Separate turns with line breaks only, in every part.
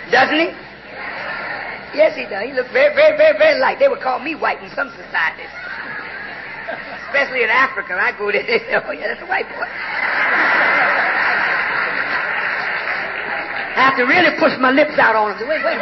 Doesn't he? Yes, he does. He looks very, very, very, very light. They would call me white in some societies. Especially in Africa. I go there, they say, oh, yeah, that's a white boy. I have to really push my lips out on him. Wait.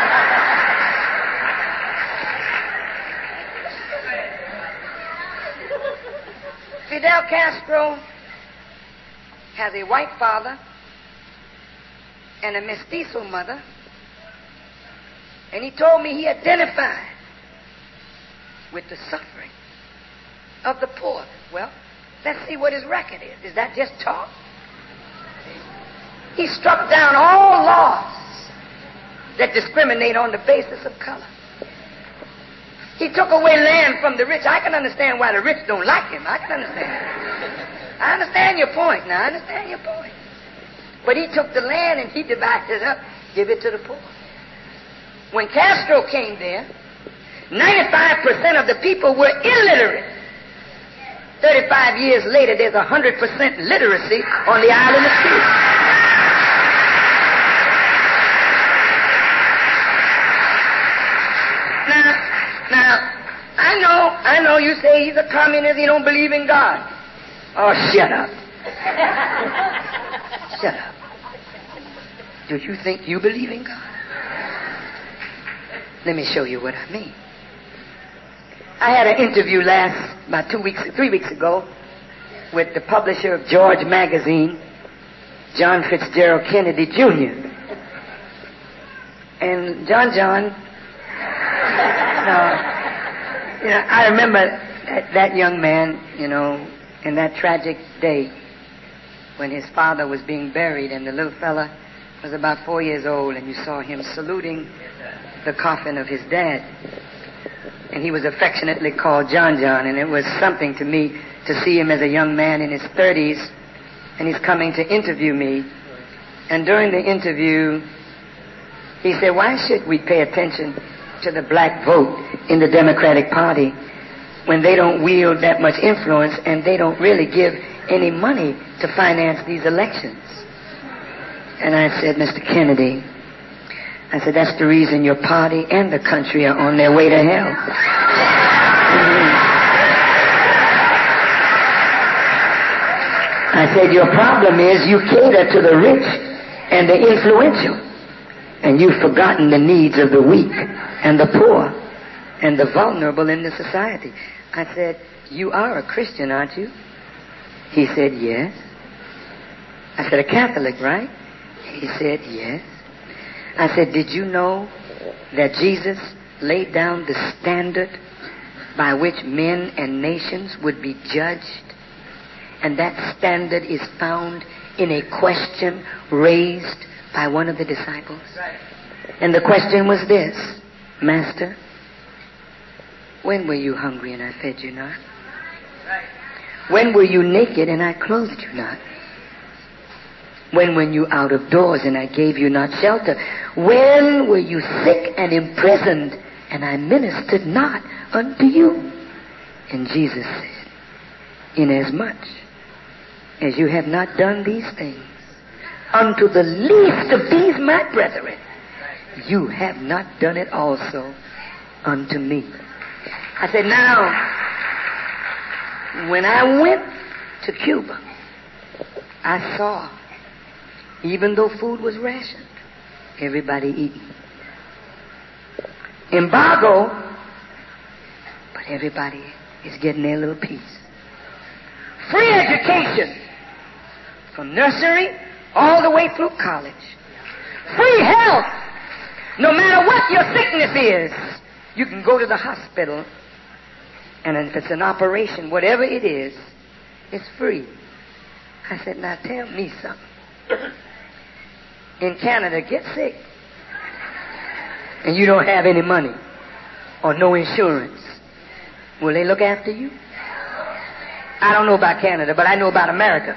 Fidel Castro has a white father and a mestizo mother, and he told me he identified with the suffering of the poor. Well, let's see what his record is. Is that just talk? He struck down all laws that discriminate on the basis of color. He took away land from the rich. I can understand why the rich don't like him. I can understand. I understand your point. Now, I understand your point. But he took the land and he divided it up, give it to the poor. When Castro came there, 95% of the people were illiterate. 35 years later, there's 100% literacy on the island of Cuba. Now, I know you say he's a communist, he don't believe in God. Oh, shut up. Shut up. Do you think you believe in God? Let me show you what I mean. I had an interview about 3 weeks ago with the publisher of George Magazine, John Fitzgerald Kennedy Jr. And John, I remember that young man, in that tragic day when his father was being buried and the little fella was about 4 years old, and you saw him saluting the coffin of his dad. And he was affectionately called John, and it was something to me to see him as a young man in his 30s, and he's coming to interview me. And during the interview, he said, why should we pay attention to the black vote in the Democratic Party when they don't wield that much influence and they don't really give any money to finance these elections? And I said, Mr. Kennedy, I said, that's the reason your party and the country are on their way to hell. I said, your problem is you cater to the rich and the influential, and you've forgotten the needs of the weak and the poor and the vulnerable in the society. I said, you are a Christian, aren't you? He said, yes. I said, a Catholic, right? He said, yes. I said, did you know that Jesus laid down the standard by which men and nations would be judged? And that standard is found in a question raised by one of the disciples. And the question was this, Master, when were you hungry and I fed you not? When were you naked and I clothed you not? When were you out of doors and I gave you not shelter? When were you sick and imprisoned and I ministered not unto you? And Jesus said, inasmuch as you have not done these things unto the least of these my brethren, you have not done it also unto me. I said, now, when I went to Cuba, I saw, even though food was rationed, everybody eating. Embargo, but everybody is getting their little piece. Free education, from nursery all the way through college. Free health, no matter what your sickness is. You can go to the hospital, and if it's an operation, whatever it is, it's free. I said, now tell me something. In Canada, get sick, and you don't have any money or no insurance, will they look after you? I don't know about Canada, but I know about America.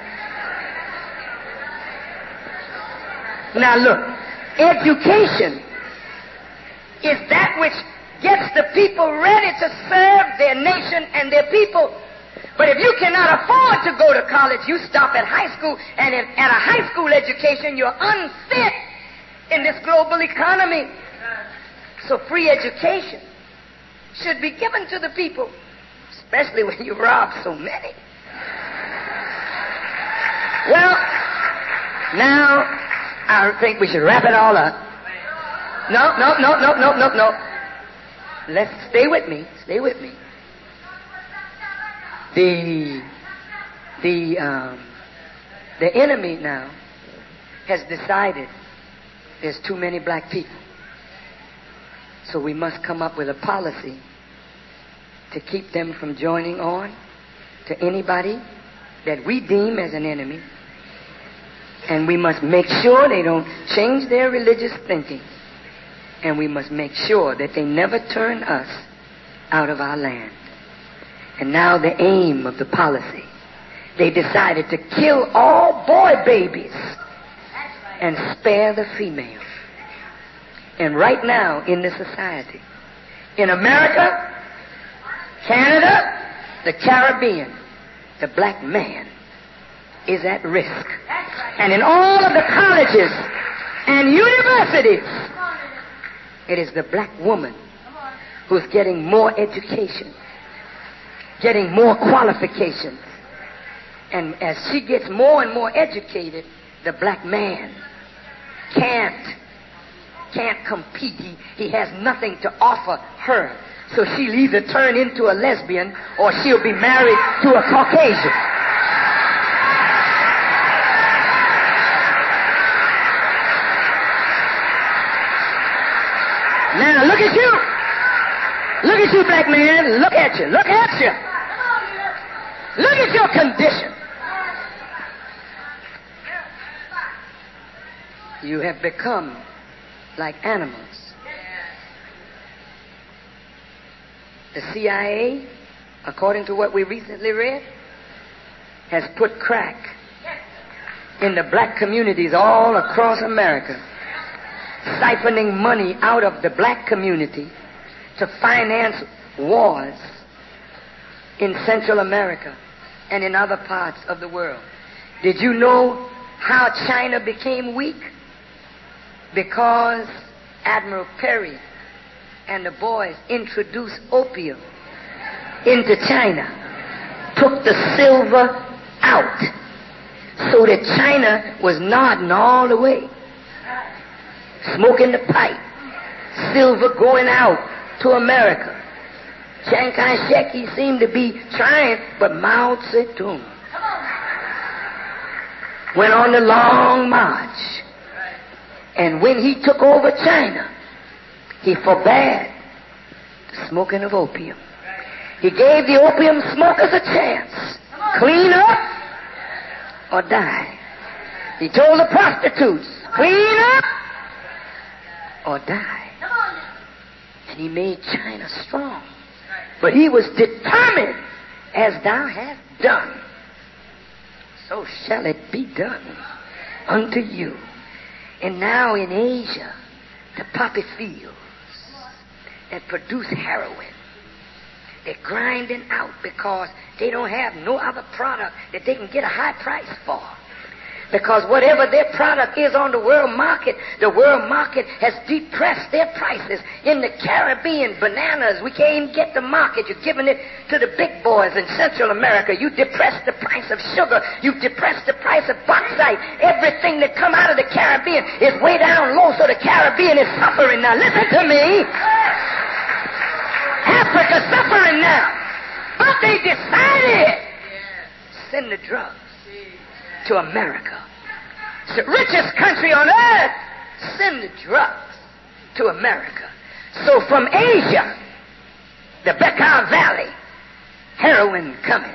Now look, education is that which gets the people ready to serve their nation and their people. But if you cannot afford to go to college, you stop at high school, and at a high school education, you're unfit in this global economy. So free education should be given to the people, especially when you rob so many. Well, now I think we should wrap it all up. No. Let's stay with me. Stay with me. The enemy now has decided there's too many black people. So we must come up with a policy to keep them from joining on to anybody that we deem as an enemy. And we must make sure they don't change their religious thinking. And we must make sure that they never turn us out of our land. And now the aim of the policy, they decided to kill all boy babies and spare the female. And right now in this society, in America, Canada, the Caribbean, the black man is at risk. And in all of the colleges and universities, it is the black woman who's getting more education, getting more qualifications. And as she gets more and more educated, the black man can't compete. He has nothing to offer her. So she'll either turn into a lesbian or she'll be married to a Caucasian. Now look at you. Look at you, black man. Look at you. Look at you. Look at your condition. You have become like animals. The CIA, according to what we recently read, has put crack in the black communities all across America, siphoning money out of the black community to finance wars in Central America and in other parts of the world. Did you know how China became weak? Because Admiral Perry and the boys introduced opium into China, took the silver out, so that China was nodding all the way, smoking the pipe, silver going out to America. Chiang Kai-shek, he seemed to be trying, but Mao Zedong went on the long march. And when he took over China, he forbade the smoking of opium. He gave the opium smokers a chance. Clean up or die. He told the prostitutes, clean up or die. And he made China strong. But he was determined, as thou hast done, so shall it be done unto you. And now in Asia, the poppy fields that produce heroin, they're grinding out because they don't have no other product that they can get a high price for. Because whatever their product is on the world market has depressed their prices. In the Caribbean, bananas, we can't even get the market. You're giving it to the big boys in Central America. You depress the price of sugar. You depress the price of bauxite. Everything that come out of the Caribbean is way down low, so the Caribbean is suffering now. Listen to me. Africa's suffering now. But they decided to send the drugs to America. It's the richest country on earth. Send the drugs to America. So from Asia, the Bekaa Valley, heroin coming.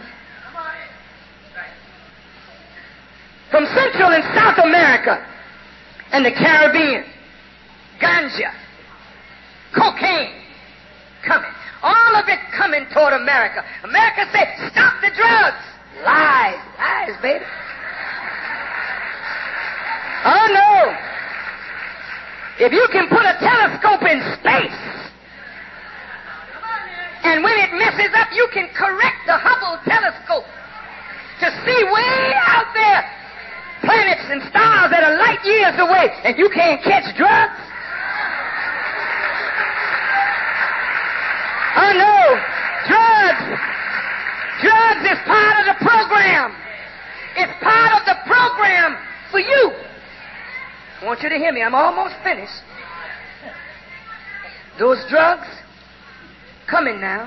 From Central and South America and the Caribbean, ganja, cocaine coming. All of it coming toward America. America said, stop the drugs. Lies. Lies, baby. Oh, no. If you can put a telescope in space, and when it messes up, you can correct the Hubble telescope to see way out there planets and stars that are light years away, and you can't catch drugs? Oh no, drugs is part of the program. It's part of the program for you. I want you to hear me. I'm almost finished. Those drugs coming now.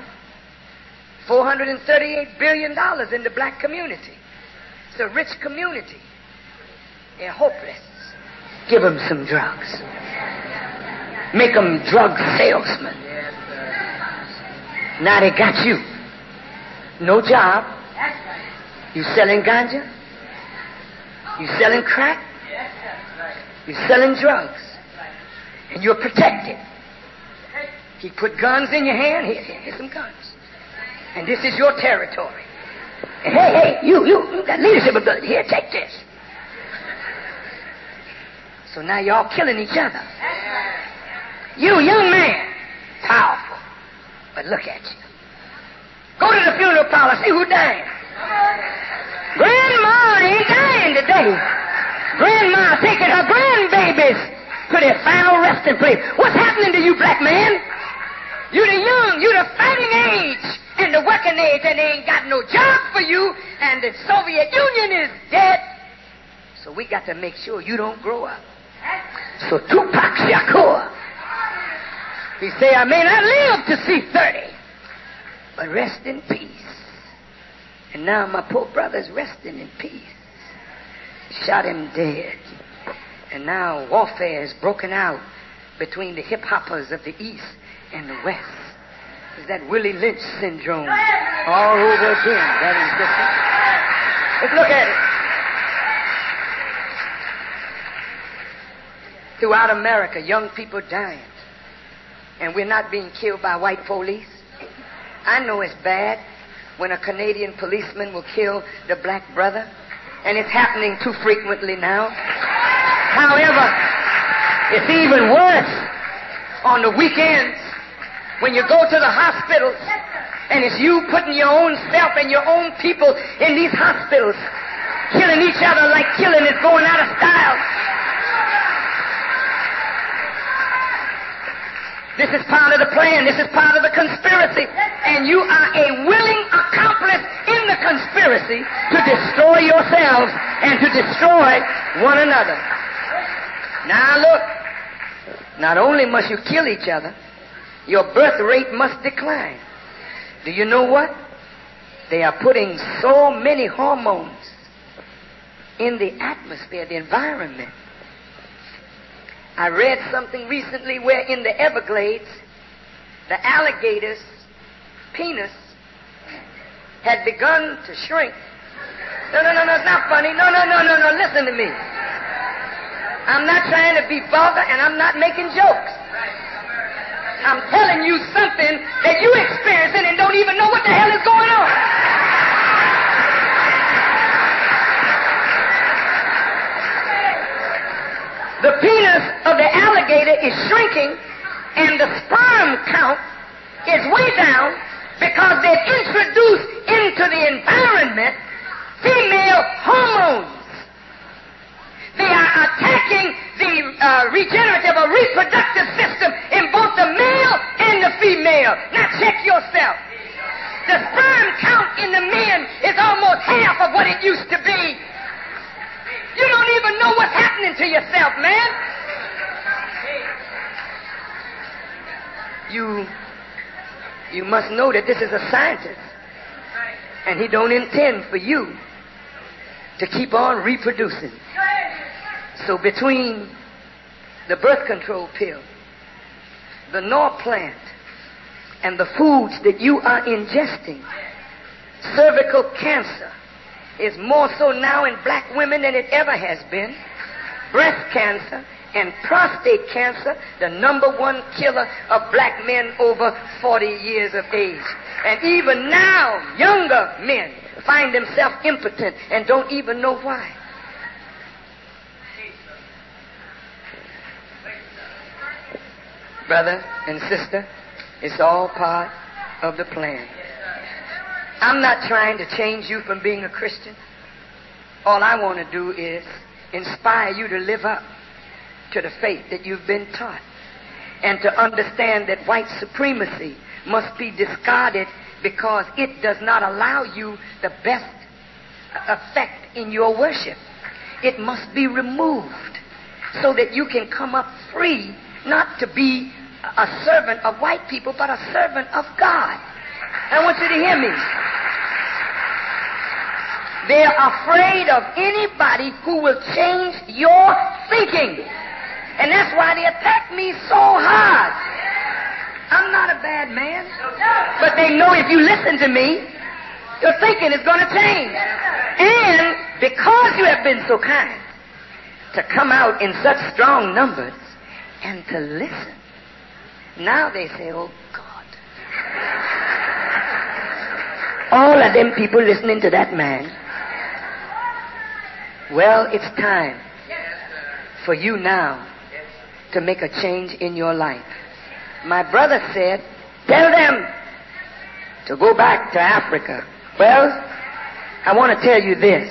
$438 billion in the black community. It's a rich community. They're hopeless. Give them some drugs. Make them drug salesmen. Now they got you. No job. You selling ganja? You selling crack? You selling drugs. And you're protected. He put guns in your hand. Here's some guns. And this is your territory. And hey, you got leadership ability. Here, take this. So now y'all killing each other. You, young man, powerful. But look at you. Go to the funeral parlor, see who's dying. Grandma ain't dying today. Grandma taking her grandbabies to their final resting place. What's happening to you, black man? You the young, you the fighting age and the working age, and they ain't got no job for you, and the Soviet Union is dead. So we got to make sure you don't grow up. So Tupac Shakur, he say, I may not live to see 30, but rest in peace. And now my poor brother's resting in peace. Shot him dead. And now warfare is broken out between the hip-hoppers of the East and the West. It's that Willie Lynch syndrome all over again. That is different. Let's look at it. Throughout America, young people dying. And we're not being killed by white police. I know it's bad when a Canadian policeman will kill the black brother. And it's happening too frequently now. However, it's even worse on the weekends when you go to the hospitals and it's you putting your own self and your own people in these hospitals, killing each other like killing is going out of style. This is part of the plan. This is part of the conspiracy. And you are a willing accomplice in the conspiracy to destroy yourselves and to destroy one another. Now look, not only must you kill each other, your birth rate must decline. Do you know what? They are putting so many hormones in the atmosphere, the environment. I read something recently where in the Everglades, the alligator's penis had begun to shrink. No, it's not funny. No, listen to me. I'm not trying to be vulgar and I'm not making jokes. I'm telling you something that you experiencing and don't even know what the hell is going on. The penis of the alligator is shrinking and the sperm count is way down because they've introduced into the environment female hormones. They are attacking the regenerative or reproductive system in both the male and the female. Now check yourself. The sperm count in the men is almost half of what it used to be. You don't even know what's happening to yourself, man. You must know that this is a scientist. And he don't intend for you to keep on reproducing. So between the birth control pill, the Norplant, and the foods that you are ingesting, cervical cancer is more so now in black women than it ever has been. Breast cancer and prostate cancer, the number one killer of black men over 40 years of age. And even now, younger men find themselves impotent and don't even know why. Brother and sister, it's all part of the plan. I'm not trying to change you from being a Christian All I want to do is inspire you to live up to the faith that you've been taught, and to understand that white supremacy must be discarded because it does not allow you the best effect in your worship. It must be removed so that you can come up free, not to be a servant of white people, but a servant of God. I want you to hear me. They're afraid of anybody who will change your thinking. And that's why they attack me so hard. I'm not a bad man. But they know if you listen to me, your thinking is going to change. And because you have been so kind to come out in such strong numbers and to listen, now they say, oh God. All of them people listening to that man. Well, it's time for you now to make a change in your life. My brother said, tell them to go back to Africa. Well, I want to tell you this.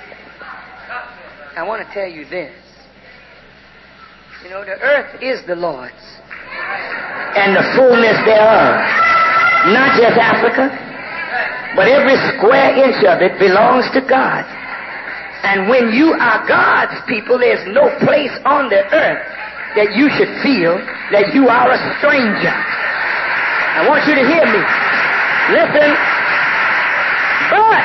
I want to tell you this. You know, the earth is the Lord's, and the fullness thereof. Not just Africa, but every square inch of it belongs to God. And when you are God's people, there's no place on the earth that you should feel that you are a stranger. I want you to hear me. Listen. But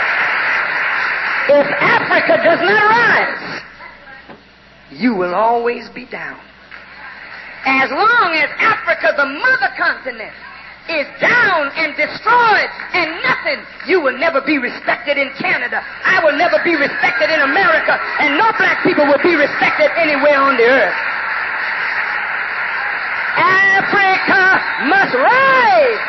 if Africa does not rise, you will always be down. As long as Africa, the mother continent, is down and destroyed and nothing, you will never be respected in Canada. I will never be respected in America, and no black people will be respected anywhere on the earth. Africa must rise.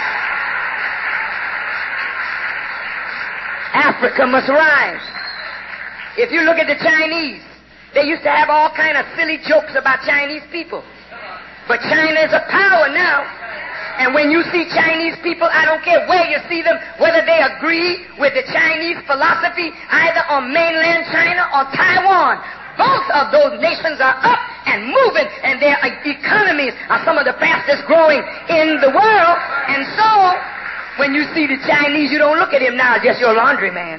Africa must rise. If you look at the Chinese, they used to have all kind of silly jokes about Chinese people. But China is a power now. And when you see Chinese people, I don't care where you see them, whether they agree with the Chinese philosophy, either on mainland China or Taiwan. Both of those nations are up and moving, and their economies are some of the fastest growing in the world. And so, when you see the Chinese, you don't look at him now, just your laundryman.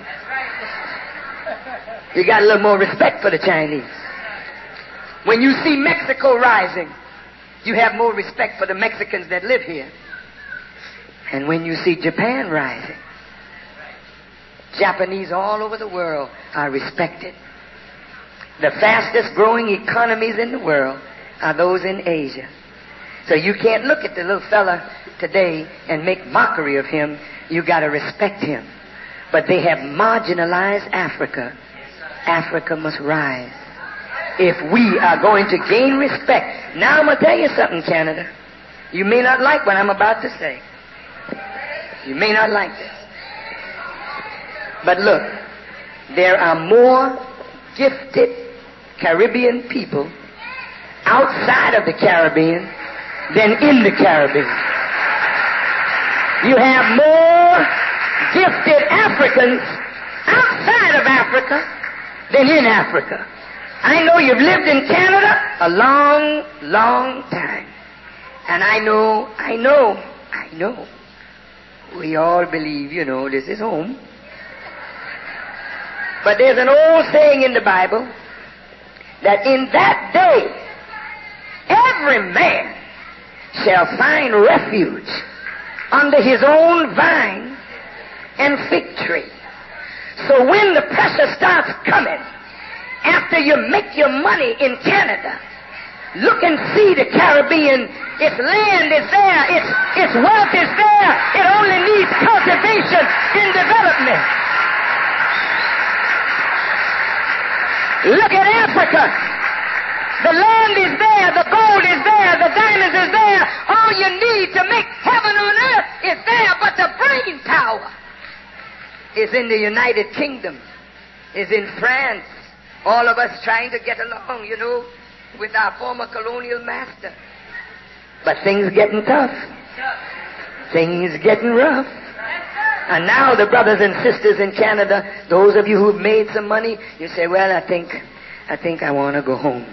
You got a little more respect for the Chinese. When you see Mexico rising, you have more respect for the Mexicans that live here. And when you see Japan rising, Japanese all over the world are respected. The fastest growing economies in the world are those in Asia. So you can't look at the little fella today and make mockery of him. You got to respect him. But they have marginalized Africa. Africa must rise if we are going to gain respect. Now I'm going to tell you something, Canada. You may not like what I'm about to say. You may not like this. But look, there are more gifted Caribbean people outside of the Caribbean than in the Caribbean. You have more gifted Africans outside of Africa than in Africa. I know you've lived in Canada a long, long time. And I know, we all believe, this is home. But there's an old saying in the Bible that in that day, every man shall find refuge under his own vine and fig tree. So when the pressure starts coming, after you make your money in Canada, look and see the Caribbean. Its land is there. Its wealth is there. It only needs cultivation and development. Look at Africa. The land is there. The gold is there. The diamonds is there. All you need to make heaven on earth is there. But the brain power is in the United Kingdom, is in France. All of us trying to get along, with our former colonial master. But things getting tough. Things getting rough. And now the brothers and sisters in Canada, those of you who've made some money, you say, well, I think I want to go home.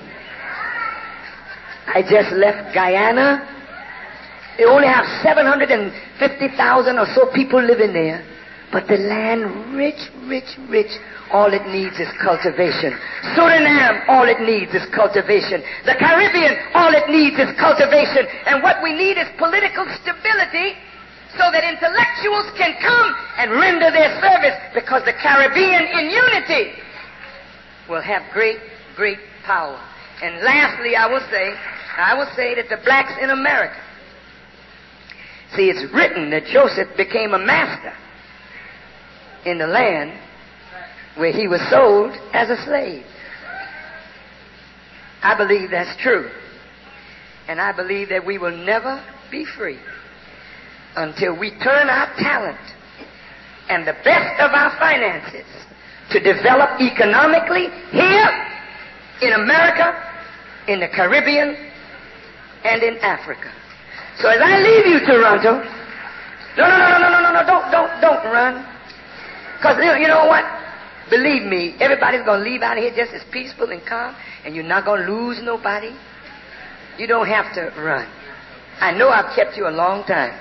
I just left Guyana. They only have 750,000 or so people living there. But the land, rich, rich, rich. All it needs is cultivation. Suriname, all it needs is cultivation. The Caribbean, all it needs is cultivation. And what we need is political stability so that intellectuals can come and render their service, because the Caribbean in unity will have great, great power. And lastly, I will say that the blacks in America, see, it's written that Joseph became a master in the land where he was sold as a slave. I believe that's true. And I believe that we will never be free until we turn our talent and the best of our finances to develop economically here in America, in the Caribbean, and in Africa. So as I leave you, Toronto, don't run. Because you know what? Believe me, everybody's going to leave out of here just as peaceful and calm, and you're not going to lose nobody. You don't have to run. I know I've kept you a long time.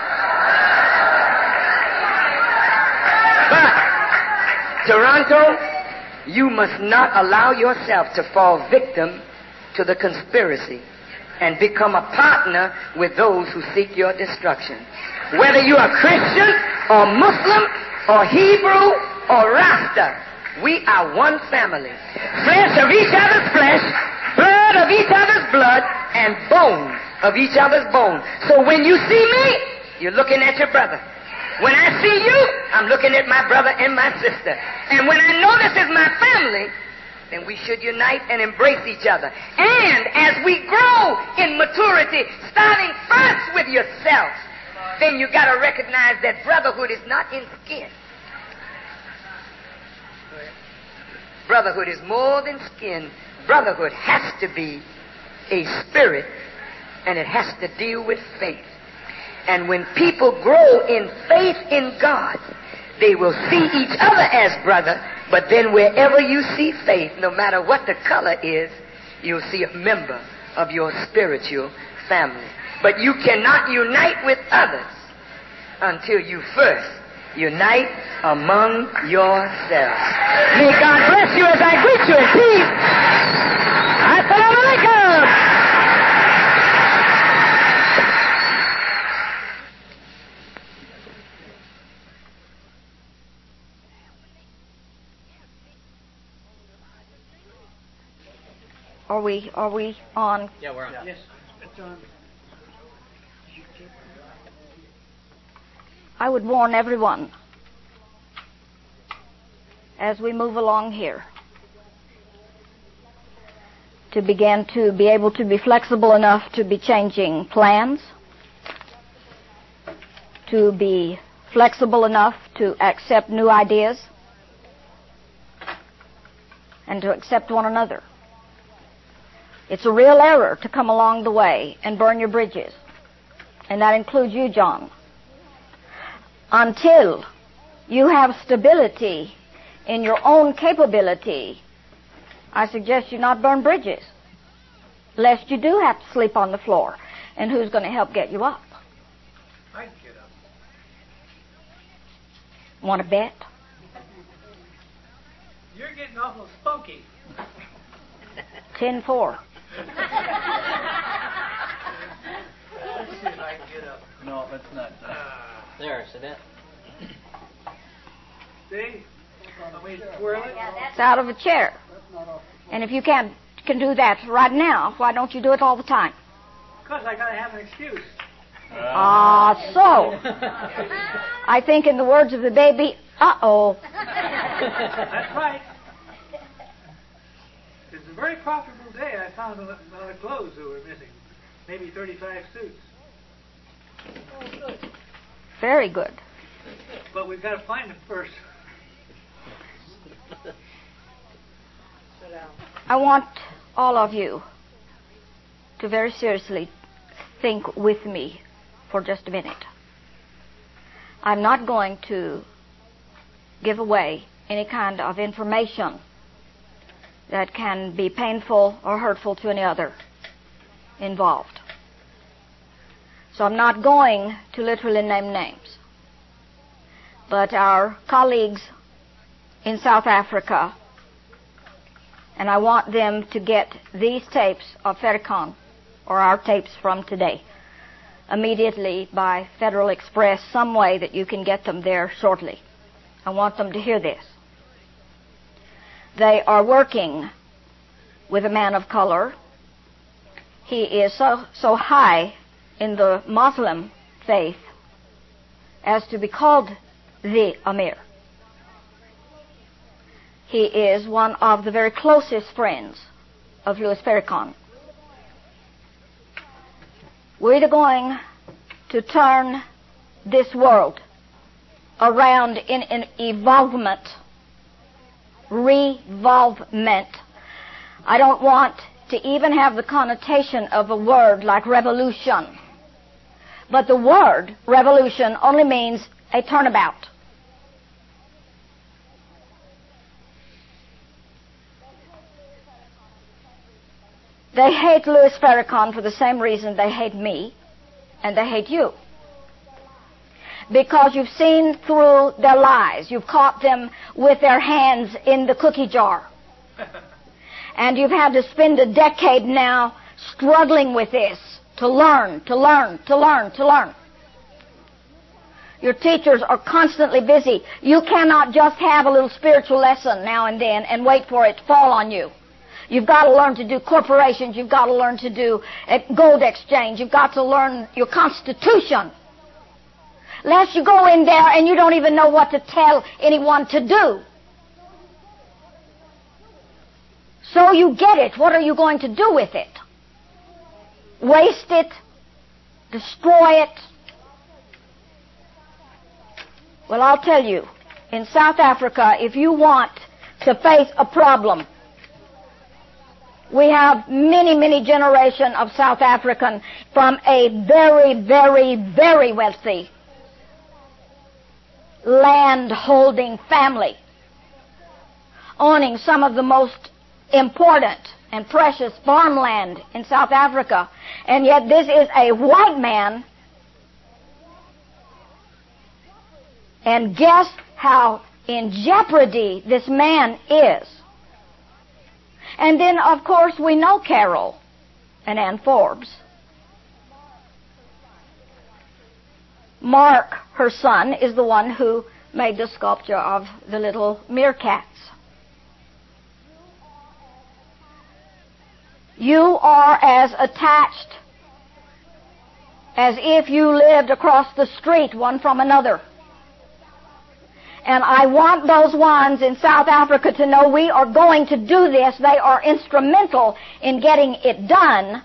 But, Toronto, you must not allow yourself to fall victim to the conspiracy and become a partner with those who seek your destruction. Whether you are Christian or Muslim or Hebrew or Rasta, we are one family. Flesh of each other's flesh, blood of each other's blood, and bone of each other's bone. So when you see me, you're looking at your brother. When I see you, I'm looking at my brother and my sister. And when I know this is my family, then we should unite and embrace each other. And as we grow in maturity, starting first with yourself, then you got to recognize that brotherhood is not in skin. Brotherhood is more than skin. Brotherhood has to be a spirit, and it has to deal with faith. And when people grow in faith in God, they will see each other as brother. But then wherever you see faith, no matter what the color is, you'll see a member of your spiritual family. But you cannot unite with others until you first unite among yourselves. May God bless you as I greet you in peace. Assalamu alaikum.
Are we on?
Yeah, we're on.
Yes, it's on.
I would warn everyone as we move along here to begin to be able to be flexible enough to be changing plans, to be flexible enough to accept new ideas, and to accept one another. It's a real error to come along the way and burn your bridges. And that includes you, John. Until you have stability in your own capability, I suggest you not burn bridges, lest you do have to sleep on the floor. And who's going to help get you up?
I can get up.
Want to bet?
You're getting awful spunky.
10-4.
Let's see if I can get up.
No, that's not. There, sit down.
See? Can we twirl it?
It's out of a chair. And if you can do that right now, why don't you do it all the time?
Because I got to have an excuse.
So. I think in the words of the baby, uh-oh.
That's right. It's a very profitable day. I found a lot of clothes that were missing. Maybe 35 suits.
Very good.
But we've got to find them first.
I want all of you to very seriously think with me for just a minute. I'm not going to give away any kind of information that can be painful or hurtful to any other involved. So I'm not going to literally name names. But our colleagues in South Africa, and I want them to get these tapes of Farrakhan, or our tapes from today, immediately by Federal Express, some way that you can get them there shortly. I want them to hear this. They are working with a man of color. He is so high in the Muslim faith as to be called the Amir. He is one of the very closest friends of Louis Farrakhan. We're either going to turn this world around in an revolvement. I don't want to even have the connotation of a word like revolution. But the word revolution only means a turnabout. They hate Louis Farrakhan for the same reason they hate me, and they hate you. Because you've seen through their lies. You've caught them with their hands in the cookie jar. And you've had to spend a decade now struggling with this, to learn. Your teachers are constantly busy. You cannot just have a little spiritual lesson now and then and wait for it to fall on you. You've got to learn to do corporations. You've got to learn to do gold exchange. You've got to learn your constitution. Lest you go in there and you don't even know what to tell anyone to do. So you get it. What are you going to do with it? Waste it? Destroy it? Well, I'll tell you, in South Africa, if you want to face a problem, we have many generations of South African from a very wealthy land-holding family, owning some of the most important and precious farmland in South Africa. And yet this is a white man. And guess how in jeopardy this man is. And then, of course, we know Carol and Ann Forbes. Mark, her son, is the one who made the sculpture of the little meerkats. You are as attached as if you lived across the street one from another. And I want those ones in South Africa to know we are going to do this. They are instrumental in getting it done.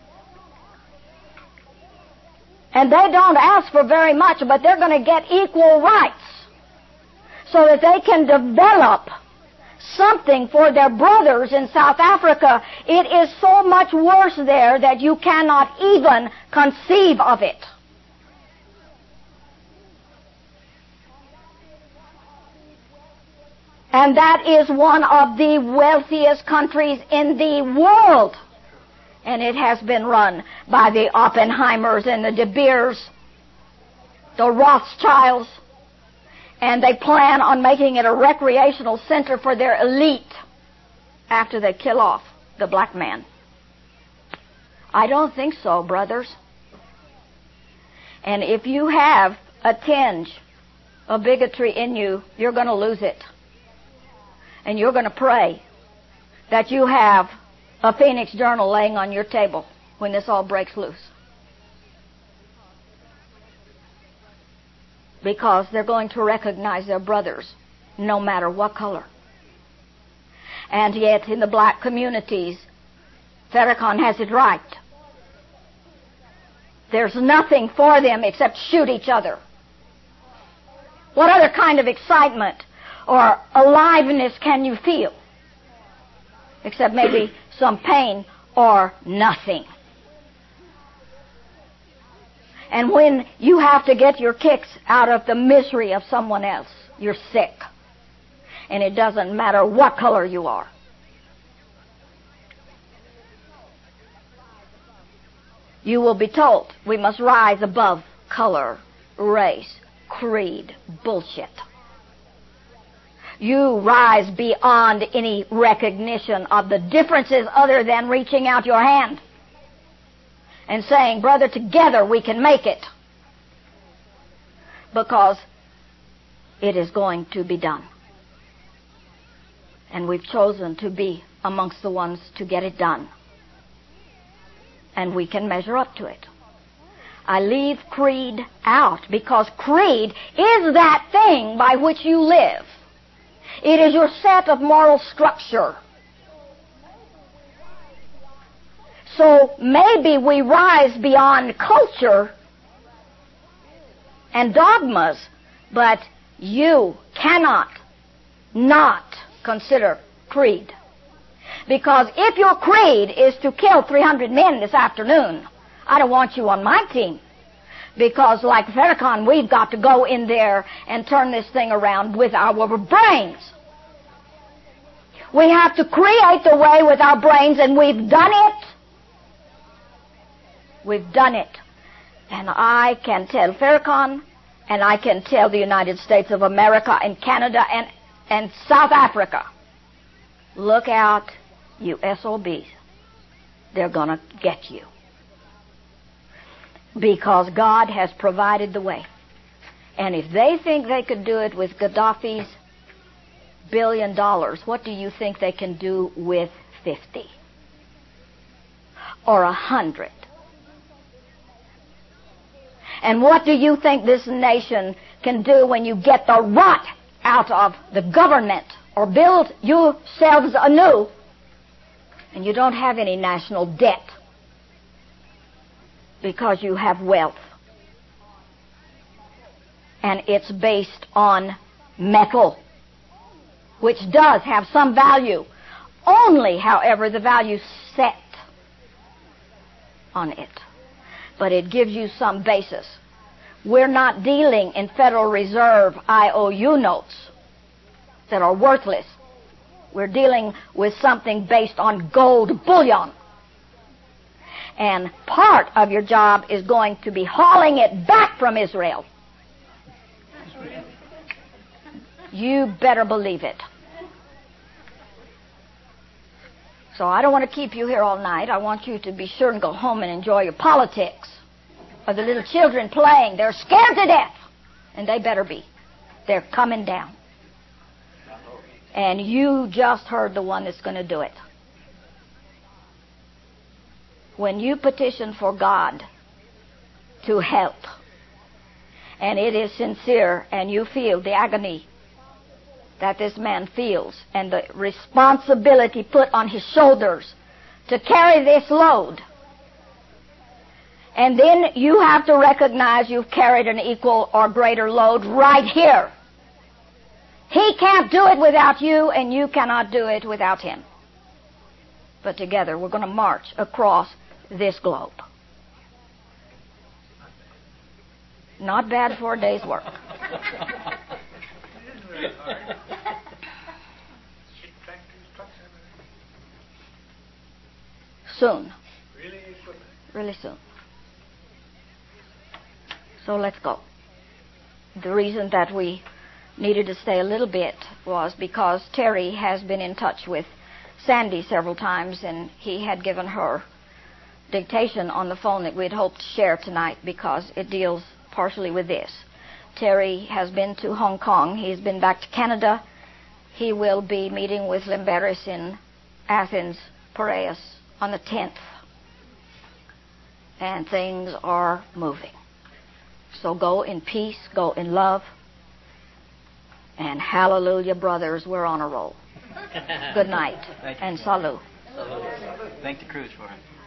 And they don't ask for very much, but they're going to get equal rights so that they can develop something for their brothers in South Africa. It is so much worse there that you cannot even conceive of it. And that is one of the wealthiest countries in the world. And it has been run by the Oppenheimers and the De Beers, the Rothschilds, and they plan on making it a recreational center for their elite after they kill off the black man. I don't think so, brothers. And if you have a tinge of bigotry in you, you're going to lose it. And you're going to pray that you have a Phoenix Journal laying on your table when this all breaks loose. Because they're going to recognize their brothers no matter what color. And yet in the black communities, Farrakhan has it right. There's nothing for them except shoot each other. What other kind of excitement or aliveness can you feel? Except maybe some pain or nothing. And when you have to get your kicks out of the misery of someone else, you're sick. And it doesn't matter what color you are. You will be told we must rise above color, race, creed, bullshit. You rise beyond any recognition of the differences other than reaching out your hand and saying, brother, together we can make it. Because it is going to be done. And we've chosen to be amongst the ones to get it done. And we can measure up to it. I leave creed out because creed is that thing by which you live. It is your set of moral structure. So maybe we rise beyond culture and dogmas, but you cannot not consider creed. Because if your creed is to kill 300 men this afternoon, I don't want you on my team. Because like Farrakhan, we've got to go in there and turn this thing around with our brains. We have to create the way with our brains, and we've done it. We've done it. And I can tell Farrakhan, and I can tell the United States of America and Canada and South Africa, look out, you SOBs. They're going to get you. Because God has provided the way. And if they think they could do it with Gaddafi's $1 billion, what do you think they can do with 50? Or 100? And what do you think this nation can do when you get the rot out of the government or build yourselves anew and you don't have any national debt because you have wealth? And it's based on metal, which does have some value. Only, however, the value set on it. But it gives you some basis. We're not dealing in Federal Reserve IOU notes that are worthless. We're dealing with something based on gold bullion. And part of your job is going to be hauling it back from Israel. You better believe it. So I don't want to keep you here all night. I want you to be sure and go home and enjoy your politics. Or the little children playing. They're scared to death. And they better be. They're coming down. And you just heard the one that's going to do it. When you petition for God to help, and it is sincere, and you feel the agony that this man feels, and the responsibility put on his shoulders to carry this load, and then you have to recognize you've carried an equal or greater load right here. He can't do it without you, and you cannot do it without him. But together we're going to march across this globe. Not bad for a day's work. Soon. Really soon. So let's go. The reason that we needed to stay a little bit was because Terry has been in touch with Sandy several times, and he had given her dictation on the phone that we'd hoped to share tonight because it deals partially with this. Terry has been to Hong Kong. He's been back to Canada. He will be meeting with Limberis in Athens, Piraeus on the 10th. And things are moving. So go in peace, go in love. And hallelujah, brothers, we're on a roll. Good night and salut.
Thank the crews for it.